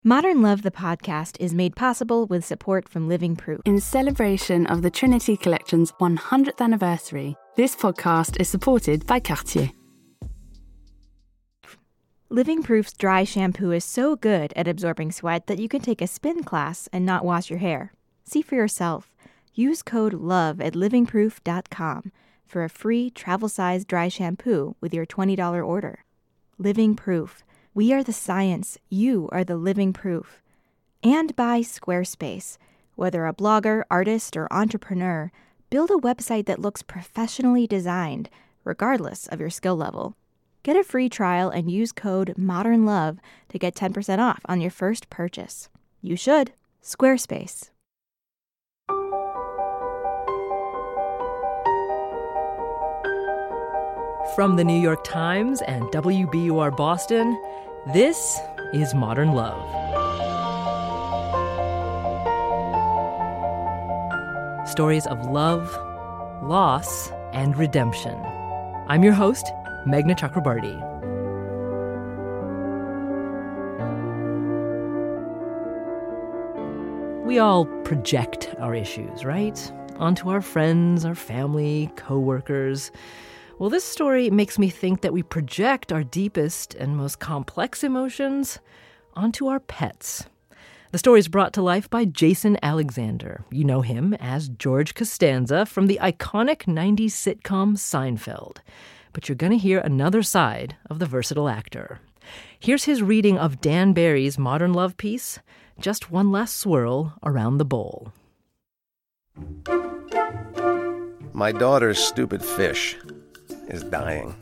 Modern Love, the podcast, is made possible with support from Living Proof. In celebration of the Trinity Collection's 100th anniversary, this podcast is supported by Cartier. Living Proof's dry shampoo is so good at absorbing sweat that you can take a spin class and not wash your hair. See for yourself. Use code LOVE at livingproof.com for a free travel-size dry shampoo with your $20 order. Living Proof. We are the science. You are the living proof. And by Squarespace. Whether a blogger, artist, or entrepreneur, build a website that looks professionally designed, regardless of your skill level. Get a free trial and use code MODERNLOVE to get 10% off on your first purchase. You should. Squarespace. From the New York Times and WBUR Boston, this is Modern Love. Stories of love, loss, and redemption. I'm your host, Meghna Chakrabarti. We all project our issues, right? Onto our friends, our family, coworkers. Well, this story makes me think that we project our deepest and most complex emotions onto our pets. The story is brought to life by Jason Alexander. You know him as George Costanza from the iconic 90s sitcom Seinfeld. But you're going to hear another side of the versatile actor. Here's his reading of Dan Barry's Modern Love piece, Just One Last Swirl Around the Bowl. My daughter's stupid fish is dying.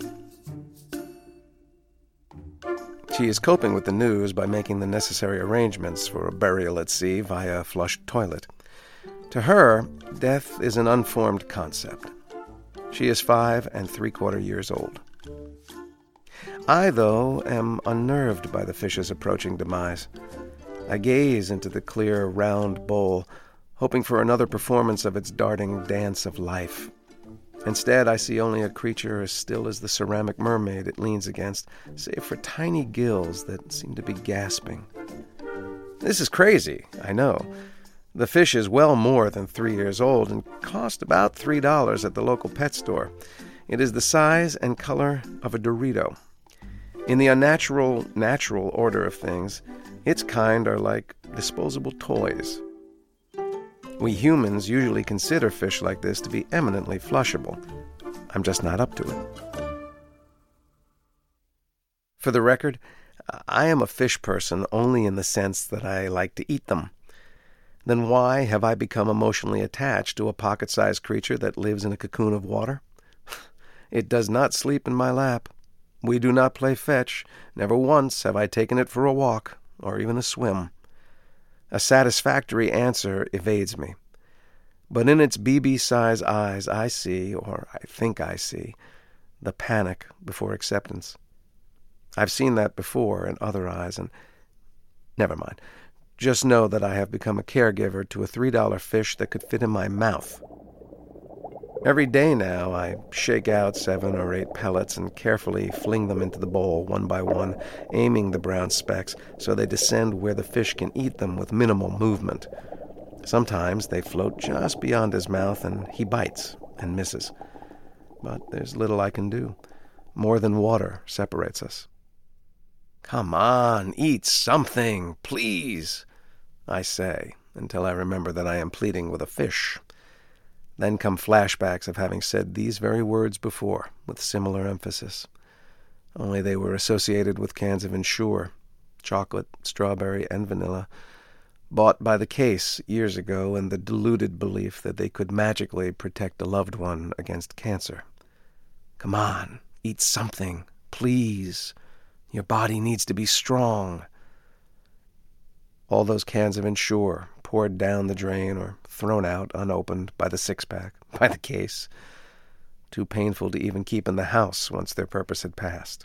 She is coping with the news by making the necessary arrangements for a burial at sea via a flushed toilet. To her, death is an unformed concept. She is 5 3/4 years old. I, though, am unnerved by the fish's approaching demise. I gaze into the clear, round bowl, hoping for another performance of its darting dance of life. Instead, I see only a creature as still as the ceramic mermaid it leans against, save for tiny gills that seem to be gasping. This is crazy, I know. The fish is well more than 3 years old and cost about $3 at the local pet store. It is the size and color of a Dorito. In the unnatural, natural order of things, its kind are like disposable toys. We humans usually consider fish like this to be eminently flushable. I'm just not up to it. For the record, I am a fish person only in the sense that I like to eat them. Then why have I become emotionally attached to a pocket-sized creature that lives in a cocoon of water? It does not sleep in my lap. We do not play fetch. Never once have I taken it for a walk or even a swim. A satisfactory answer evades me. But in its BB-size eyes I see, or I think I see, the panic before acceptance. I've seen that before in other eyes, and never mind. Just know that I have become a caregiver to a $3 fish that could fit in my mouth. Every day now I shake out 7 or 8 pellets and carefully fling them into the bowl one by one, aiming the brown specks so they descend where the fish can eat them with minimal movement. Sometimes they float just beyond his mouth and he bites and misses. But there's little I can do. More than water separates us. "Come on, eat something, please," I say, until I remember that I am pleading with a fish. Then come flashbacks of having said these very words before, with similar emphasis. Only they were associated with cans of Ensure, chocolate, strawberry, and vanilla, bought by the case years ago in the deluded belief that they could magically protect a loved one against cancer. Come on, eat something, please. Your body needs to be strong. All those cans of Ensure poured down the drain or thrown out unopened by the six-pack, by the case. Too painful to even keep in the house once their purpose had passed.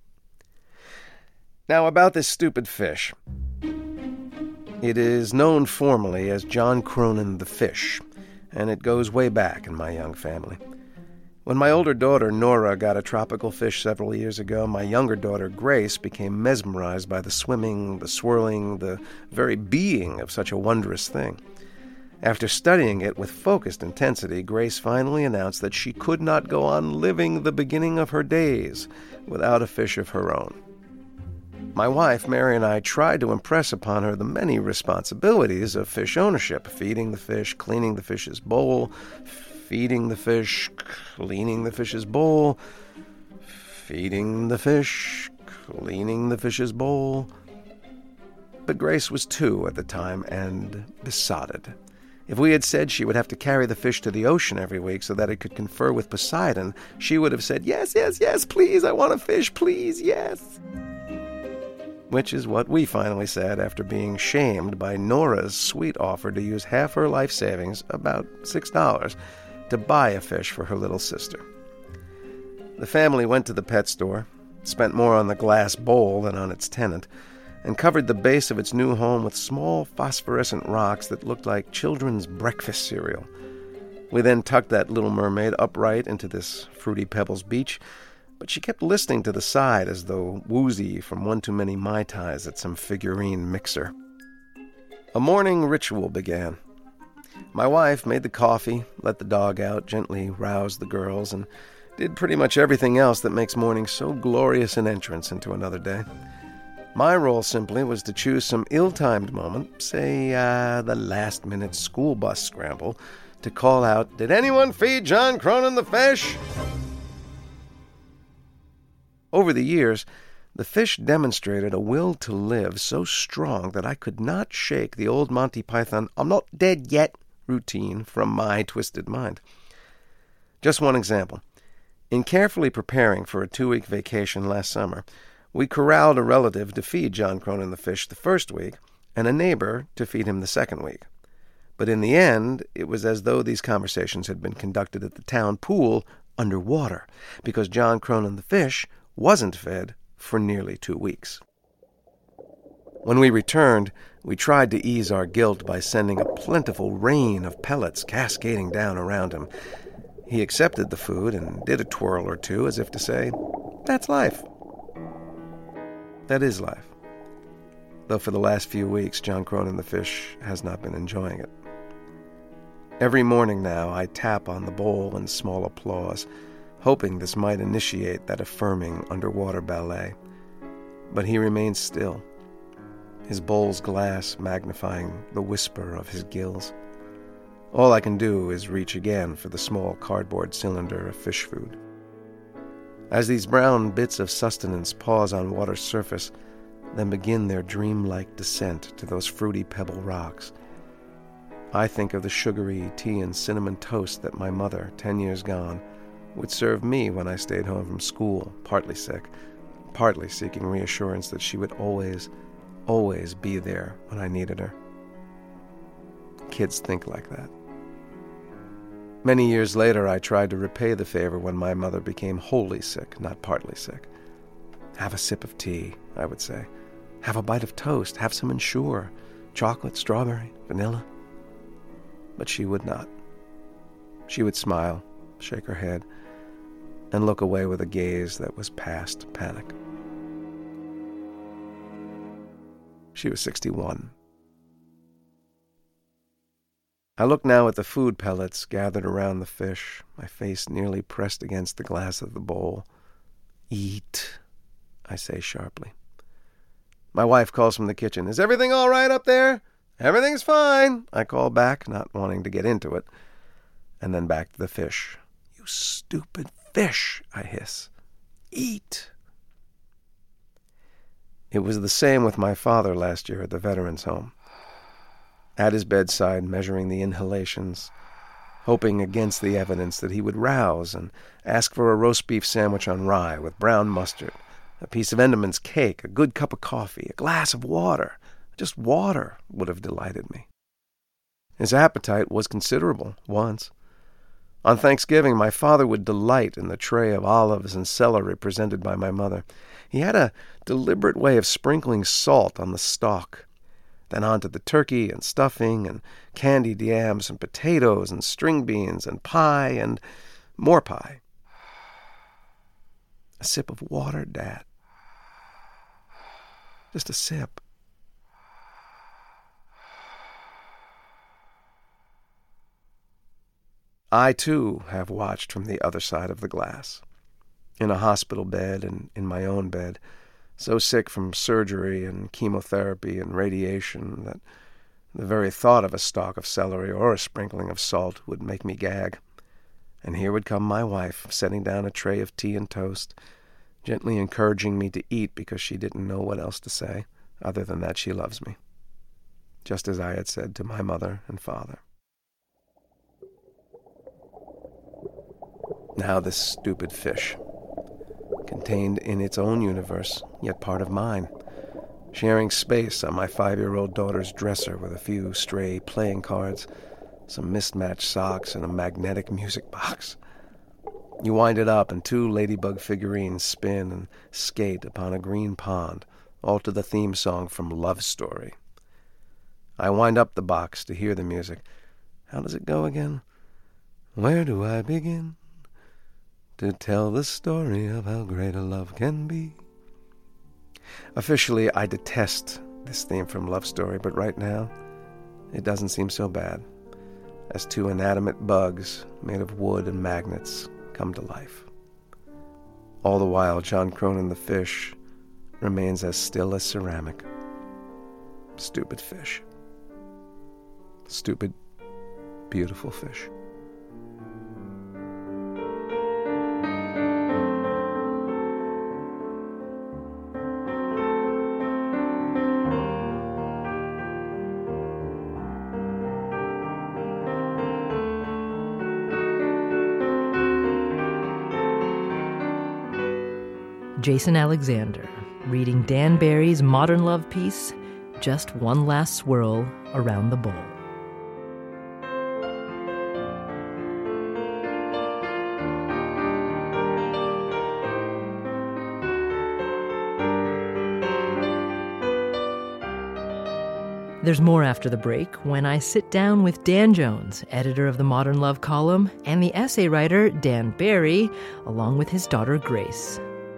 Now about this stupid fish. It is known formally as John Cronin the Fish, and it goes way back in my young family. When my older daughter, Nora, got a tropical fish several years ago, my younger daughter, Grace, became mesmerized by the swimming, the swirling, the very being of such a wondrous thing. After studying it with focused intensity, Grace finally announced that she could not go on living the beginning of her days without a fish of her own. My wife, Mary, and I tried to impress upon her the many responsibilities of fish ownership: feeding the fish, cleaning the fish's bowl, feeding the fish, cleaning the fish's bowl, feeding the fish, cleaning the fish's bowl. But Grace was 2 at the time and besotted. If we had said she would have to carry the fish to the ocean every week so that it could confer with Poseidon, she would have said, "Yes, yes, yes, please, I want a fish, please, yes." Which is what we finally said after being shamed by Nora's sweet offer to use half her life savings, about $6, to buy a fish for her little sister. The family went to the pet store, spent more on the glass bowl than on its tenant, and covered the base of its new home with small phosphorescent rocks that looked like children's breakfast cereal. We then tucked that little mermaid upright into this Fruity Pebbles beach, but she kept listening to the side as though woozy from one too many Mai Tais at some figurine mixer. A morning ritual began. My wife made the coffee, let the dog out, gently roused the girls, and did pretty much everything else that makes morning so glorious an entrance into another day. My role simply was to choose some ill-timed moment, say the last-minute school bus scramble, to call out, "Did anyone feed John Cronin the fish?" Over the years, the fish demonstrated a will to live so strong that I could not shake the old Monty Python "I'm not dead yet" routine from my twisted mind. Just one example. In carefully preparing for a 2-week vacation last summer, we corralled a relative to feed John Cronin the fish the first week and a neighbor to feed him the second week. But in the end, it was as though these conversations had been conducted at the town pool underwater, because John Cronin the fish wasn't fed for nearly 2 weeks. When we returned, we tried to ease our guilt by sending a plentiful rain of pellets cascading down around him. He accepted the food and did a twirl or two as if to say, "That's life." That is life. Though for the last few weeks, John Cronin the fish has not been enjoying it. Every morning now, I tap on the bowl in small applause, hoping this might initiate that affirming underwater ballet. But he remains still, his bowl's glass magnifying the whisper of his gills. All I can do is reach again for the small cardboard cylinder of fish food. As these brown bits of sustenance pause on water's surface, then begin their dreamlike descent to those fruity pebble rocks, I think of the sugary tea and cinnamon toast that my mother, 10 years gone, would serve me when I stayed home from school, partly sick, partly seeking reassurance that she would always, always be there when I needed her. Kids think like that. Many years later, I tried to repay the favor when my mother became wholly sick, not partly sick. "Have a sip of tea," I would say. "Have a bite of toast. Have some Ensure. Chocolate, strawberry, vanilla." But she would not. She would smile, shake her head, and look away with a gaze that was past panic. She was 61. I look now at the food pellets gathered around the fish, my face nearly pressed against the glass of the bowl. "Eat," I say sharply. My wife calls from the kitchen. "Is everything all right up there?" "Everything's fine," I call back, not wanting to get into it. And then back to the fish. "You stupid fish," I hiss. "Eat." It was the same with my father last year at the Veterans Home. At his bedside, measuring the inhalations, hoping against the evidence that he would rouse and ask for a roast beef sandwich on rye with brown mustard, a piece of Enderman's cake, a good cup of coffee, a glass of water. Just water would have delighted me. His appetite was considerable, once. On Thanksgiving, my father would delight in the tray of olives and celery presented by my mother. He had a deliberate way of sprinkling salt on the stalk, then onto the turkey and stuffing and candied yams and potatoes and string beans and pie and more pie A sip of water, Dad. Just a sip. I, too, have watched from the other side of the glass. In a hospital bed and in my own bed, so sick from surgery and chemotherapy and radiation that the very thought of a stalk of celery or a sprinkling of salt would make me gag. And here would come my wife, setting down a tray of tea and toast, gently encouraging me to eat because she didn't know what else to say, other than that she loves me, just as I had said to my mother and father. Now this stupid fish, contained in its own universe, yet part of mine, sharing space on my 5-year-old daughter's dresser with a few stray playing cards, some mismatched socks, and a magnetic music box. You wind it up, and 2 ladybug figurines spin and skate upon a green pond, all to the theme song from Love Story. I wind up the box to hear the music. How does it go again? Where do I begin to tell the story of how great a love can be? Officially, I detest this theme from Love Story, but right now, it doesn't seem so bad, as 2 inanimate bugs made of wood and magnets come to life. All the while, John Cronin the fish remains as still as ceramic. Stupid fish. Stupid, beautiful fish. Jason Alexander, reading Dan Barry's modern love piece, Just One Last Swirl Around the Bowl. There's more after the break when I sit down with Dan Jones, editor of the Modern Love column, and the essay writer Dan Barry, along with his daughter Grace.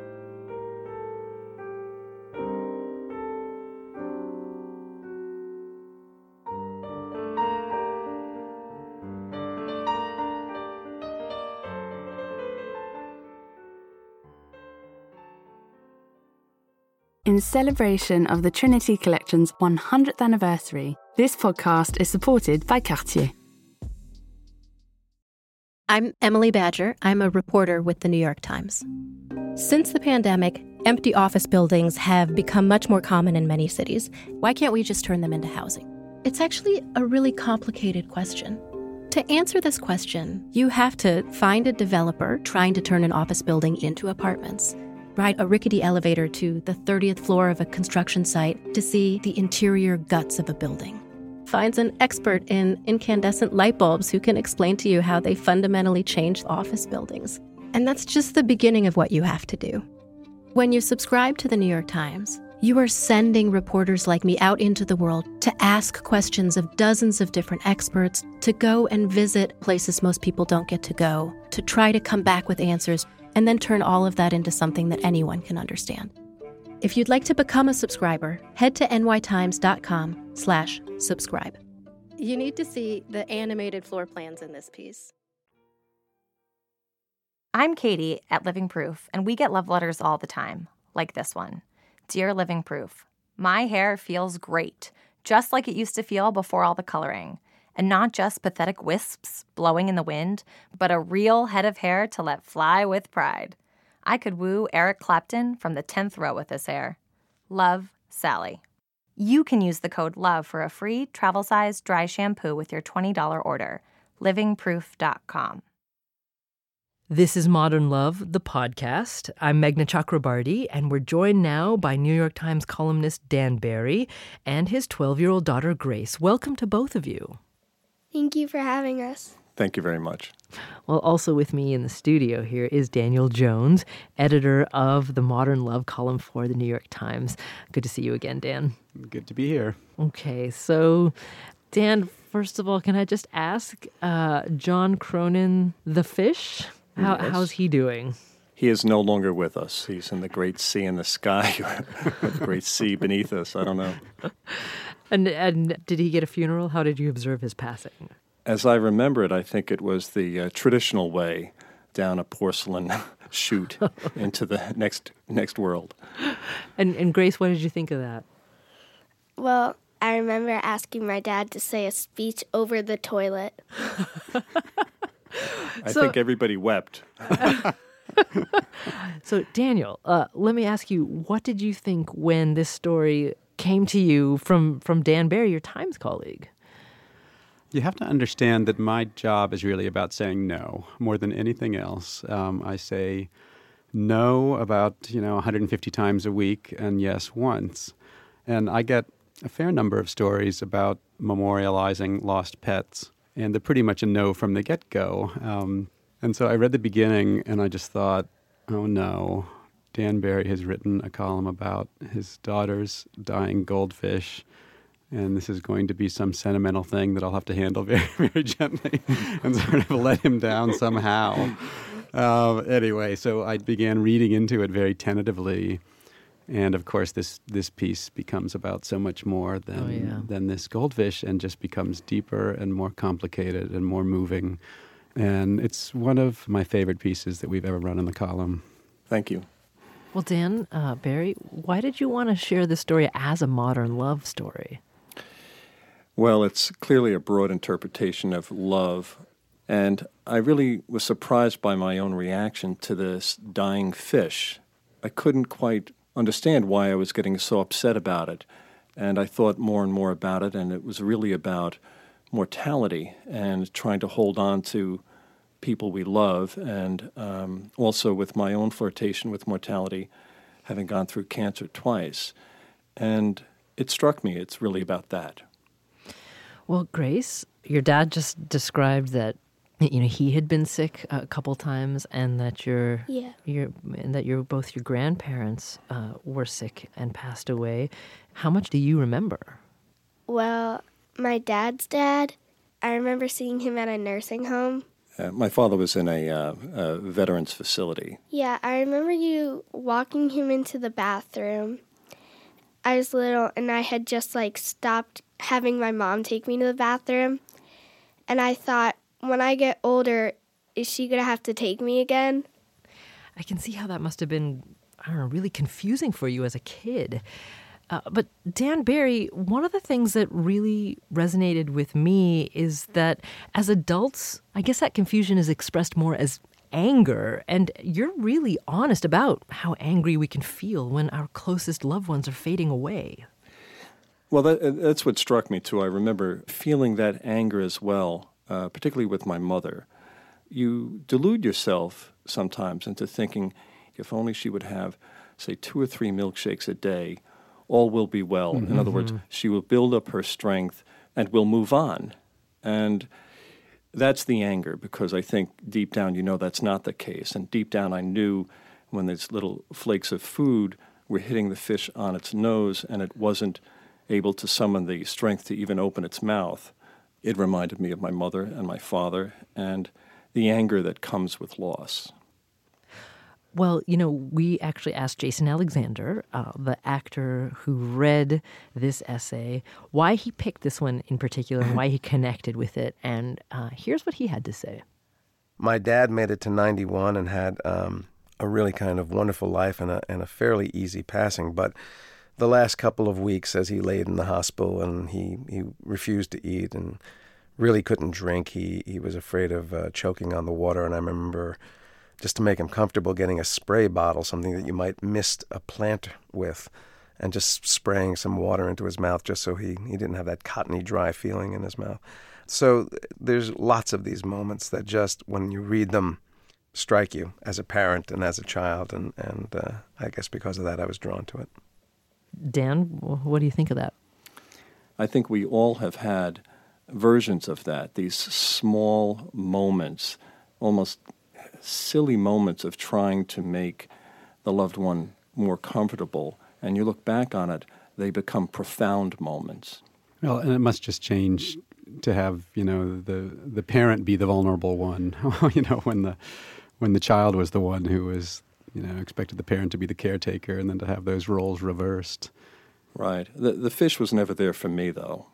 In celebration of the Trinity Collection's 100th anniversary, this podcast is supported by Cartier. I'm Emily Badger. I'm a reporter with the New York Times. Since the pandemic, empty office buildings have become much more common in many cities. Why can't we just turn them into housing? It's actually a really complicated question. To answer this question, you have to find a developer trying to turn an office building into apartments, ride a rickety elevator to the 30th floor of a construction site to see the interior guts of a building. Finds an expert in incandescent light bulbs who can explain to you how they fundamentally change office buildings. And that's just the beginning of what you have to do. When you subscribe to the New York Times, you are sending reporters like me out into the world to ask questions of dozens of different experts, to go and visit places most people don't get to go, to try to come back with answers, and then turn all of that into something that anyone can understand. If you'd like to become a subscriber, head to nytimes.com/subscribe. You need to see the animated floor plans in this piece. I'm Katie at Living Proof, and we get love letters all the time, like this one. Dear Living Proof, my hair feels great, just like it used to feel before all the coloring. And not just pathetic wisps blowing in the wind, but a real head of hair to let fly with pride. I could woo Eric Clapton from the 10th row with this hair. Love, Sally. You can use the code LOVE for a free travel-size dry shampoo with your $20 order. livingproof.com. This is Modern Love, the podcast. I'm Meghna Chakrabarty, and we're joined now by New York Times columnist Dan Barry and his 12-year-old daughter Grace. Welcome to both of you. Thank you for having us. Thank you very much. Well, also with me in the studio here is Daniel Jones, editor of the Modern Love column for the New York Times. Good to see you again, Dan. Good to be here. Okay, so Dan, first of all, can I just ask John Cronin the fish? How's he doing? He is no longer with us. He's in the great sea in the sky, or the great sea beneath us. I don't know. And did he get a funeral? How did you observe his passing? As I remember it, I think it was the traditional way, down a porcelain chute into the next world. And Grace, what did you think of that? Well, I remember asking my dad to say a speech over the toilet. I think everybody wept. So, Daniel, let me ask you, what did you think when this story came to you from Dan Barry, your Times colleague? You have to understand that my job is really about saying no more than anything else. I say no about 150 times a week and yes once. And I get a fair number of stories about memorializing lost pets, and they're pretty much a no from the get-go. And so I read the beginning, and I just thought, oh no, Dan Barry has written a column about his daughter's dying goldfish, and this is going to be some sentimental thing that I'll have to handle very, very gently and sort of let him down somehow. Anyway, so I began reading into it very tentatively. And of course, this piece becomes about so much more than this goldfish, and just becomes deeper and more complicated and more moving. And it's one of my favorite pieces that we've ever run in the column. Thank you. Well, Dan Barry, why did you want to share this story as a modern love story? Well, it's clearly a broad interpretation of love. And I really was surprised by my own reaction to this dying fish. I couldn't quite understand why I was getting so upset about it. And I thought more and more about it, and it was really about mortality and trying to hold on to people we love, and also with my own flirtation with mortality, having gone through cancer twice. And it struck me, it's really about that. Well, Grace, your dad just described that he had been sick a couple times, and that both your grandparents were sick and passed away. How much do you remember? Well, my dad's dad, I remember seeing him at a nursing home. My father was in a veterans facility. Yeah, I remember you walking him into the bathroom. I was little, and I had just stopped having my mom take me to the bathroom. And I thought, when I get older, is she going to have to take me again? I can see how that must have been, really confusing for you as a kid. But Dan Barry, one of the things that really resonated with me is that as adults, I guess that confusion is expressed more as anger. And you're really honest about how angry we can feel when our closest loved ones are fading away. Well, that's what struck me, too. I remember feeling that anger as well, particularly with my mother. You delude yourself sometimes into thinking, if only she would have, say, 2 or 3 milkshakes a day, all will be well. Mm-hmm. In other words, she will build up her strength and will move on. And that's the anger, because I think deep down that's not the case. And deep down I knew when these little flakes of food were hitting the fish on its nose and it wasn't able to summon the strength to even open its mouth, it reminded me of my mother and my father and the anger that comes with loss. Well, we actually asked Jason Alexander, the actor who read this essay, why he picked this one in particular and why he connected with it. And here's what he had to say. My dad made it to 91 and had a really kind of wonderful life and a fairly easy passing. But the last couple of weeks as he laid in the hospital and he refused to eat and really couldn't drink, he was afraid of choking on the water. And I remember, just to make him comfortable, getting a spray bottle, something that you might mist a plant with, and just spraying some water into his mouth just so he didn't have that cottony, dry feeling in his mouth. So there's lots of these moments that just, when you read them, strike you as a parent and as a child, and I guess because of that I was drawn to it. Dan, what do you think of that? I think we all have had versions of that, these small moments, almost silly moments of trying to make the loved one more comfortable. And you look back on it, they become profound moments. Well, and it must just change to have, the parent be the vulnerable one, when the child was the one who was expected the parent to be the caretaker and then to have those roles reversed. Right. The fish was never there for me, though.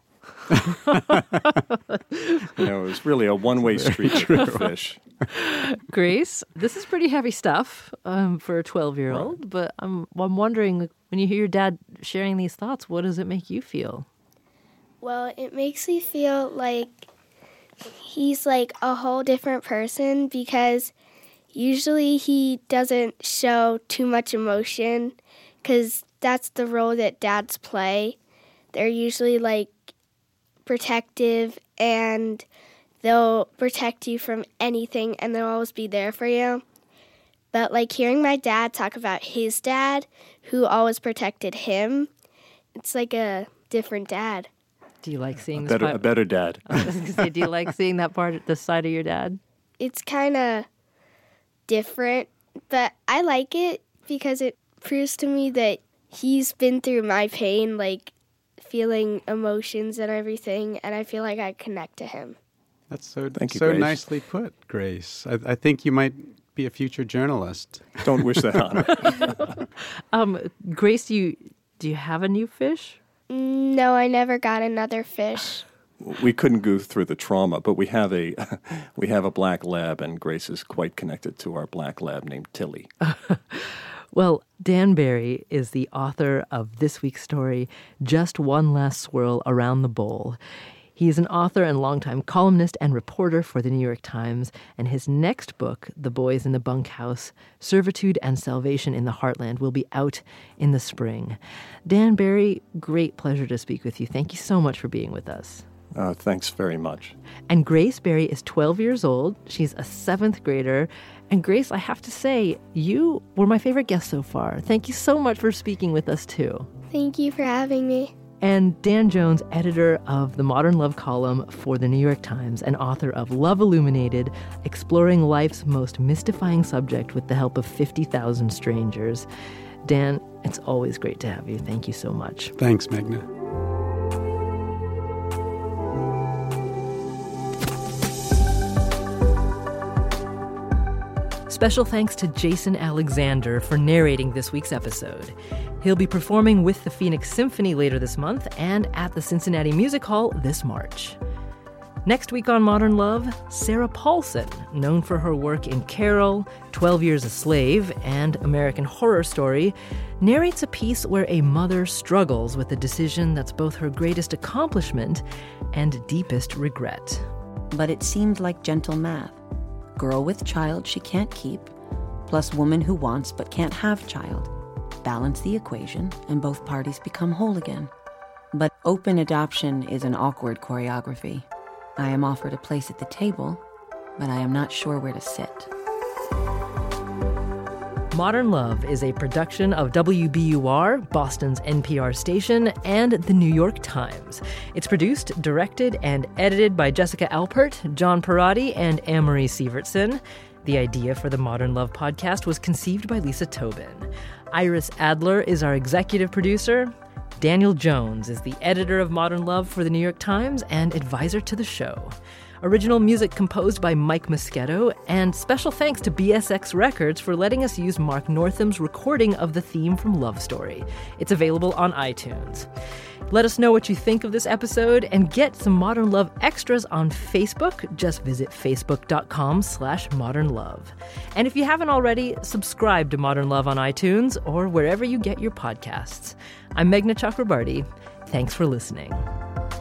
It was really a one-way street with the fish. Grace, this is pretty heavy stuff for a 12-year-old, Right. but I'm wondering, when you hear your dad sharing these thoughts, what does it make you feel? Well, it makes me feel like he's like a whole different person, because usually he doesn't show too much emotion, because that's the role that dads play. They're usually like protective, and they'll protect you from anything, and they'll always be there for you. But like hearing my dad talk about his dad, who always protected him, it's like a different dad. Do you like seeing A better dad. I was going to say, do you like seeing that part, the side of your dad? It's kind of different, but I like it because it proves to me that he's been through my pain, like feeling emotions and everything, and I feel like I connect to him. That's so Thank you, so Grace. nicely put, Grace. I think you might be a future journalist. Don't wish that on her. Grace, do you have a new fish? No, I never got another fish. We couldn't go through the trauma, but we have a black lab, and Grace is quite connected to our black lab named Tilly. Well, Dan Barry is the author of this week's story, Just One Last Swirl Around the Bowl. He is an author and longtime columnist and reporter for the New York Times, and his next book, The Boys in the Bunkhouse, Servitude and Salvation in the Heartland, will be out in the spring. Dan Barry, great pleasure to speak with you. Thank you so much for being with us. Thanks very much. And Grace Barry is 12 years old. She's a 7th grader. And Grace, I have to say, you were my favorite guest so far. Thank you so much for speaking with us, too. Thank you for having me. And Dan Jones, editor of the Modern Love column for the New York Times and author of Love Illuminated, exploring life's most mystifying subject with the help of 50,000 strangers. Dan, it's always great to have you. Thank you so much. Thanks, Meghna. Special thanks to Jason Alexander for narrating this week's episode. He'll be performing with the Phoenix Symphony later this month and at the Cincinnati Music Hall this March. Next week on Modern Love, Sarah Paulson, known for her work in Carol, 12 Years a Slave, and American Horror Story, narrates a piece where a mother struggles with a decision that's both her greatest accomplishment and deepest regret. But it seemed like gentle math. Girl with child she can't keep, plus woman who wants but can't have child. Balance the equation, and both parties become whole again. But open adoption is an awkward choreography. I am offered a place at the table, but I am not sure where to sit. Modern Love is a production of WBUR, Boston's NPR station, and The New York Times. It's produced, directed, and edited by Jessica Alpert, John Perotti, and Anne-Marie Sievertson. The idea for the Modern Love podcast was conceived by Lisa Tobin. Iris Adler is our executive producer. Daniel Jones is the editor of Modern Love for The New York Times and advisor to the show. Original music composed by Mike Moschetto, and special thanks to BSX Records for letting us use Mark Northam's recording of the theme from Love Story. It's available on iTunes. Let us know what you think of this episode and get some Modern Love extras on Facebook. Just visit facebook.com/modernlove. And if you haven't already, subscribe to Modern Love on iTunes or wherever you get your podcasts. I'm Meghna Chakrabarti. Thanks for listening.